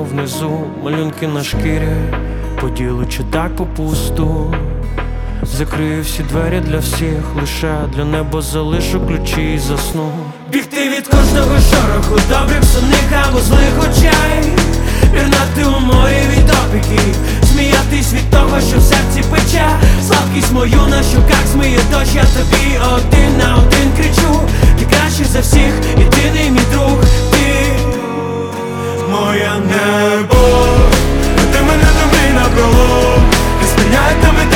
там внизу малюнки на шкірі, поділу чи так попусту. Закрию всі двері для всіх, лише для неба залишу ключі і засну. Бігти від кожного шороху, добрих, сумних або злих очей, пірнати у морі від опіків, сміятись від того, що в серці пече. Слабкість мою на щоках змиє дощ, я тобі один на один кричу: ти кращий за всіх, єдиний мій друг, ти моє небо. Ти мене до мрій напролом, не спиняй тебе.